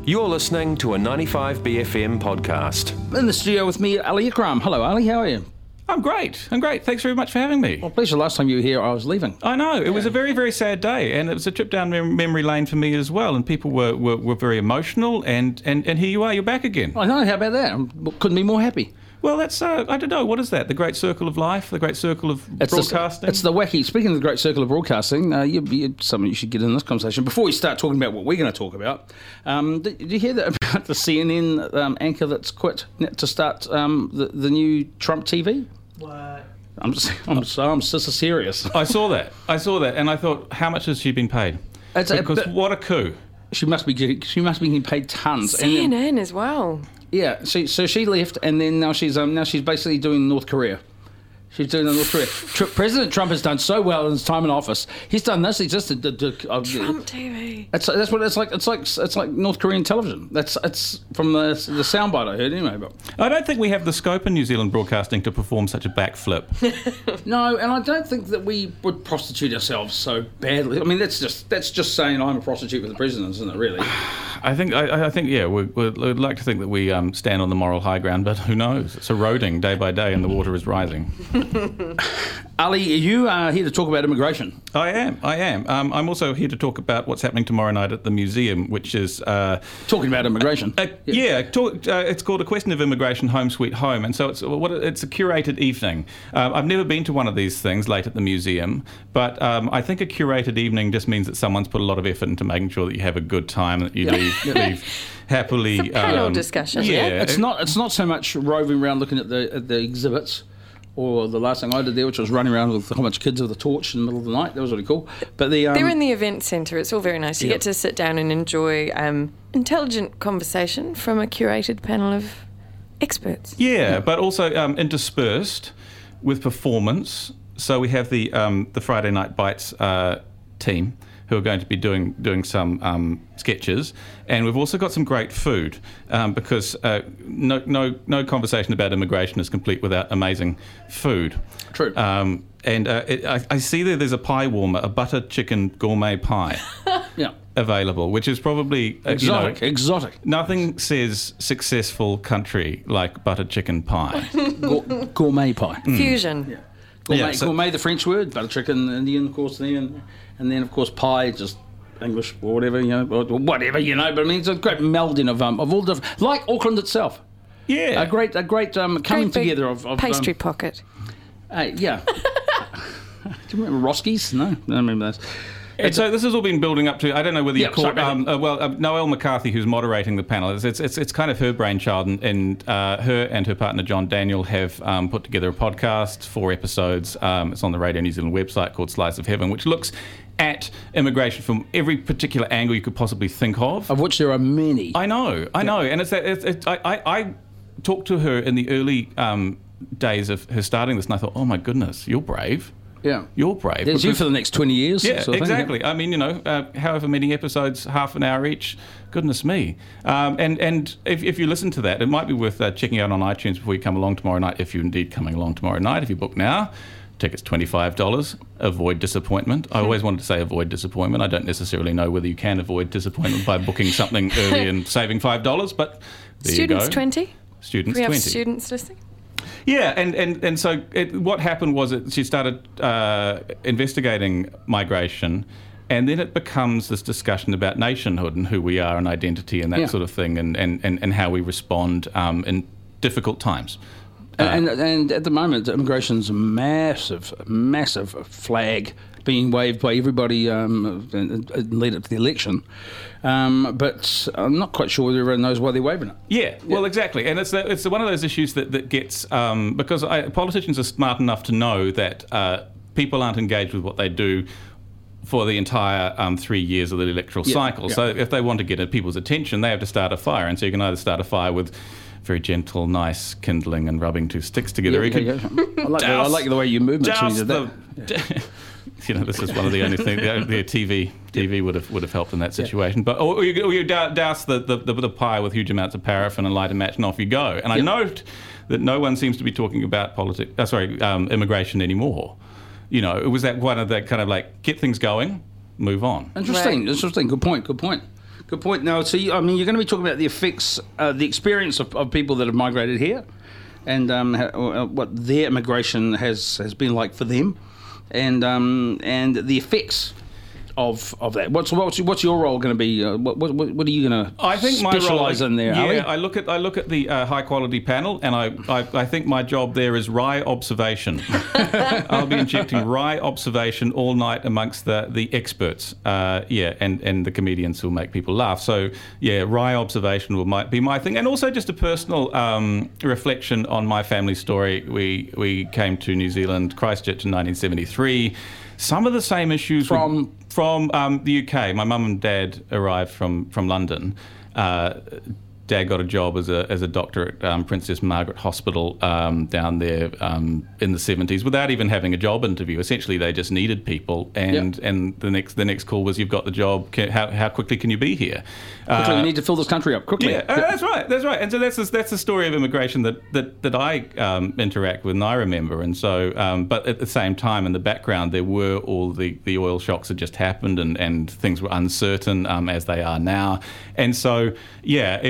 You're listening to a 95BFM podcast. In the studio with me, Ali Akram. Hello, Ali. How are you? I'm great. Thanks very much for having me. Well, pleasure. Last time you were here, I was leaving. I know. It was a very, very sad day, and it was a trip down memory lane for me as well, and people were very emotional, and here you are. You're back again. I know. How about that? Couldn't be more happy. Well, that's, I don't know, what is that? The great circle of life? The great circle of broadcasting? It's the wacky... Speaking of the great circle of broadcasting, something you should get in this conversation. Before we start talking about what we're going to talk about, did you hear that about the CNN anchor that's quit to start the new Trump TV? What? I'm just serious. I saw that, and I thought, how much has she been paid? What a coup. She must be getting paid tons. CNN as well. Yeah, so she left, and then now she's basically doing North Korea. She's doing North Korea. President Trump has done so well in his time in office. He's done this. He just Trump TV. That's what it's like. It's like North Korean television. It's from the soundbite I heard anyway. But I don't think we have the scope in New Zealand broadcasting to perform such a backflip. No, and I don't think that we would prostitute ourselves so badly. I mean, that's just saying I'm a prostitute with the president, isn't it? Really. I think yeah. We'd like to think that we stand on the moral high ground, but who knows? It's eroding day by day, and the water is rising. Ali, you are here to talk about immigration. I am. I'm also here to talk about what's happening tomorrow night at the museum, which is... talking about immigration. It's called A Question of Immigration, Home Sweet Home. And so it's a curated evening. I've never been to one of these things late at the museum, but I think a curated evening just means that someone's put a lot of effort into making sure that you have a good time, that you leave happily... It's a panel discussion. Yeah. It's not so much roving around looking at the exhibits, or the last thing I did there, which was running around with a whole bunch of kids with a torch in the middle of the night. That was really cool. But they're in the event centre. It's all very nice. You get to sit down and enjoy intelligent conversation from a curated panel of experts. Yeah, but also interspersed with performance. So we have the Friday Night Bites team, who are going to be doing some sketches, and we've also got some great food because no conversation about immigration is complete without amazing food. True. I see there's a pie warmer, a butter chicken gourmet pie. Yeah. Available, which is probably exotic. Nothing says successful country like butter chicken pie. Gourmet pie. Fusion. Yeah. Gourmet, the French word, butter chicken, Indian, of course, and then of course pie, just English or whatever, But I mean, it's a great melding of all different, like Auckland itself. Yeah, a great coming together of pastry pocket. Yeah. Do you remember Roski's? No, I don't remember those. And so this has all been building up to, I don't know whether you call it, Noelle McCarthy, who's moderating the panel, it's kind of her brainchild, and her and her partner John Daniel have put together a podcast, 4 episodes. It's on the Radio New Zealand website called Slice of Heaven, which looks at immigration from every particular angle you could possibly think of. Of which there are many. I know. And I talked to her in the early days of her starting this, and I thought, oh my goodness, you're brave. Yeah. You're brave. There's you for the next 20 years. Yeah, sort of exactly. Thing, yeah. I mean, however many episodes, half an hour each, goodness me. And if you listen to that, it might be worth checking out on iTunes before you come along tomorrow night, if you're indeed coming along tomorrow night. If you book now, tickets $25. Avoid disappointment. I always wanted to say avoid disappointment. I don't necessarily know whether you can avoid disappointment by booking something early and saving $5, but there you go. Students 20? Students we 20. have students listening? Yeah, and so what happened was that she started investigating migration, and then it becomes this discussion about nationhood and who we are and identity and that sort of thing, and how we respond in difficult times. And at the moment, immigration's a massive flag being waved by everybody lead up to the election. But I'm not quite sure whether everyone knows why they're waving it. Yeah, well, exactly. And it's one of those issues that gets... because politicians are smart enough to know that people aren't engaged with what they do for the entire 3 years of the electoral cycle. Yeah. So if they want to get people's attention, they have to start a fire. And so you can either start a fire with very gentle, nice kindling and rubbing 2 sticks together. I like the way you move. This is one of the only things. The TV would have helped in that situation. Yeah. But or you douse the pie with huge amounts of paraffin and light a match, and off you go. And I note that no one seems to be talking about immigration anymore. It was that one of that kind of like get things going, move on. Interesting. Good point. Good point. Now, so you're going to be talking about the effects, the experience of people that have migrated here, and what their immigration has been like for them, and the effects of that. What's your role going to be? What are you going to specialise in there? Yeah, I look at the high quality panel, and I think my job there is wry observation. I'll be injecting wry observation all night amongst the experts, and the comedians who'll make people laugh. So yeah, wry observation might be my thing, and also just a personal reflection on my family story. We came to New Zealand, Christchurch in 1973. Some of the same issues from the UK. My mum and dad arrived from London. Dad got a job as a doctor at Princess Margaret Hospital down there in the 70s without even having a job interview. Essentially, they just needed people, and the next call was, "You've got the job. How quickly can you be here?" Quickly, we need to fill this country up quickly. Yeah, that's right. And so that's the story of immigration that I interact with and I remember. And so, but at the same time, in the background, there were all the oil shocks that just happened, and things were uncertain as they are now. And so, yeah,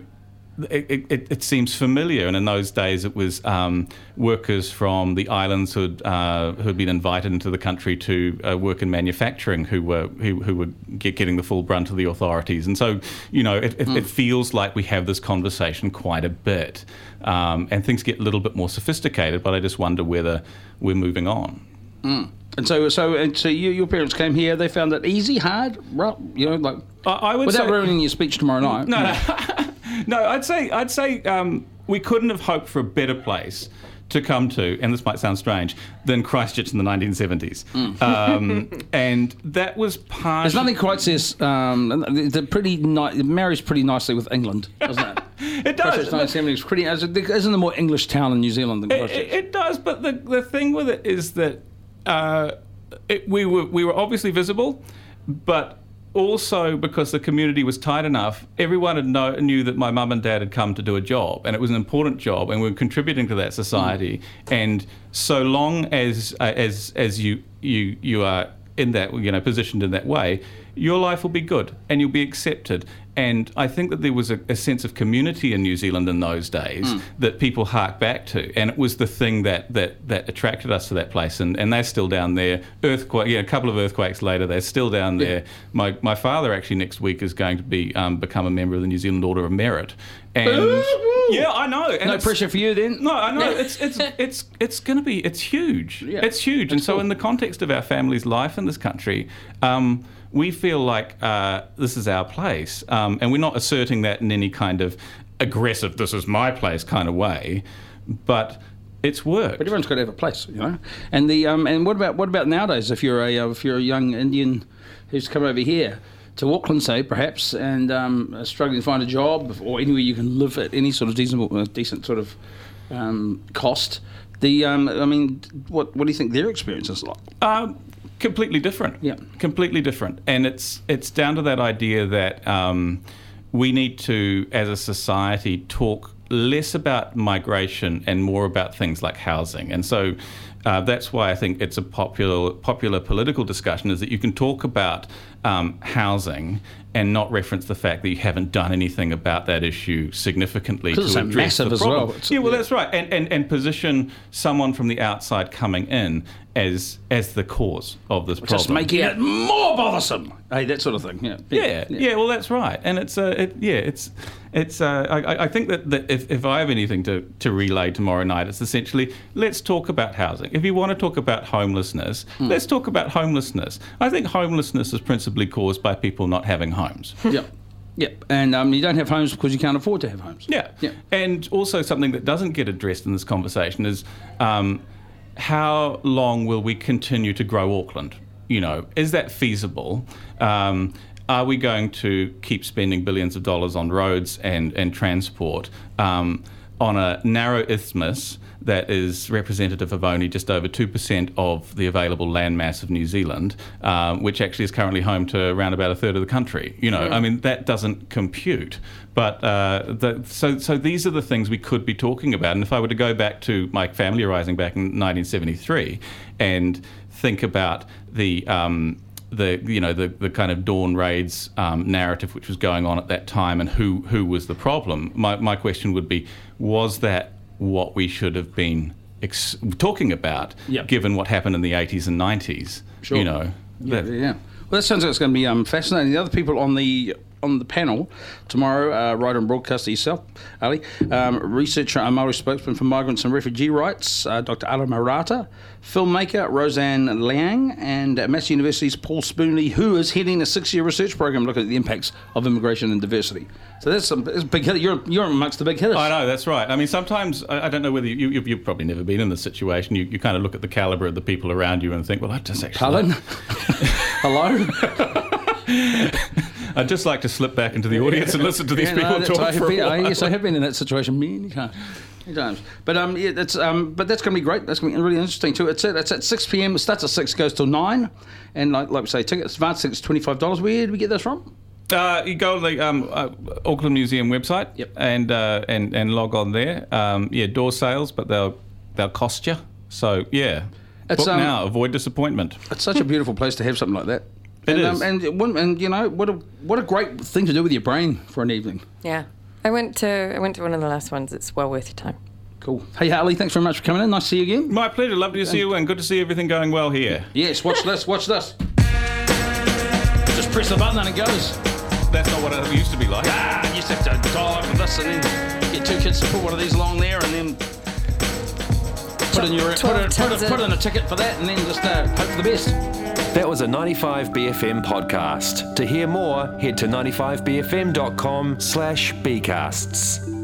it seems familiar, and in those days it was workers from the islands who'd been invited into the country to work in manufacturing who were getting the full brunt of the authorities. And so, it feels like we have this conversation quite a bit, and things get a little bit more sophisticated. But I just wonder whether we're moving on. And so your parents came here. They found it easy, hard, rough, I would without say, ruining your speech tomorrow night. No, I'd say we couldn't have hoped for a better place to come to, and this might sound strange, than Christchurch in the 1970s. And that was part. There's nothing quite says it marries pretty nicely with England, doesn't it? It does. Christchurch 1970s isn't a more English town in New Zealand than Christchurch. It does, but the thing with it is that we were obviously visible, but also because the community was tight enough, everyone knew that my mum and dad had come to do a job, and it was an important job, and we were contributing to that society. And so long as you are in that, positioned in that way, your life will be good and you'll be accepted. And I think that there was a sense of community in New Zealand in those days that people hark back to, and it was the thing that attracted us to that place. And they're still down there. A couple of earthquakes later, they're still down there. My father actually next week is going to become a member of the New Zealand Order of Merit. And yeah, I know. And no pressure for you then. No, I know. It's going to be. It's huge. Yeah. It's huge. And so in the context of our family's life in this country, we feel like this is our place, and we're not asserting that in any kind of aggressive, this is my place kind of way, but it's worked. But everyone's got to have a place, And and what about nowadays? If you're a young Indian who's come over here to Auckland, say perhaps, and struggling to find a job or anywhere you can live at any sort of decent sort of cost. What do you think their experience is like? Completely different. Yeah. Completely different. And it's down to that idea that we need to, as a society, talk less about migration and more about things like housing. And so that's why I think it's a popular political discussion, is that you can talk about housing and not reference the fact that you haven't done anything about that issue significantly to address the problem. That's right. And position someone from the outside coming in as the cause of this problem. Just making it more bothersome. Hey, that sort of thing. Yeah. Well, that's right. And I think that if I have anything to relay tomorrow night, it's essentially, let's talk about housing. If you want to talk about homelessness, let's talk about homelessness. I think homelessness is principally caused by people not having homes. Yep, and you don't have homes because you can't afford to have homes. Yeah. And also something that doesn't get addressed in this conversation is how long will we continue to grow Auckland? Is that feasible? Are we going to keep spending billions of dollars on roads and transport on a narrow isthmus that is representative of only just over 2% of the available landmass of New Zealand, which actually is currently home to around about a third of the country? That doesn't compute. But so these are the things we could be talking about. And if I were to go back to my family arising back in 1973 and think about the the kind of Dawn Raids narrative which was going on at that time and who was the problem. My question would be, was that what we should have been talking about, given what happened in the 80s and 90s? Sure. Yeah. Well, that sounds like it's going to be fascinating. The other people on the panel tomorrow, writer and broadcaster yourself, Ali, researcher and Māori spokesman for migrants and refugee rights, Dr. Ala Marata, filmmaker Roseanne Liang, and Massey University's Paul Spoonley, who is heading a 6-year research program looking at the impacts of immigration and diversity. So that's a big hit. You're amongst the big hitters. I know, that's right. I mean, sometimes, I don't know whether you've probably never been in this situation. You kind of look at the calibre of the people around you and think, well, I just actually... Pardon? Hello? I'd just like to slip back into the audience and listen to these people talk for a while. Yes, I have been in that situation many times. But that's going to be great. That's going to be really interesting too. It's at 6 p.m. It starts at 6, goes till 9, and like we say, tickets, advance tickets, $25. Where did we get this from? You go to the Auckland Museum website, and log on there. Door sales, but they'll cost you. So book now, avoid disappointment. It's such a beautiful place to have something like that. It is. And you know, what a great thing to do with your brain for an evening. Yeah. I went to one of the last ones. It's well worth your time. Cool. Hey, Ali, thanks very much for coming in. Nice to see you again. My pleasure. Lovely to see you, and good to see everything going well here. Yes, watch this. Just press the button and it goes. That's not what it used to be like. You used to have to dial over this and then get 2 kids to put one of these along there and then put in a ticket for that and then just hope for the best. That was a 95BFM podcast. To hear more, head to 95bfm.com/bcasts.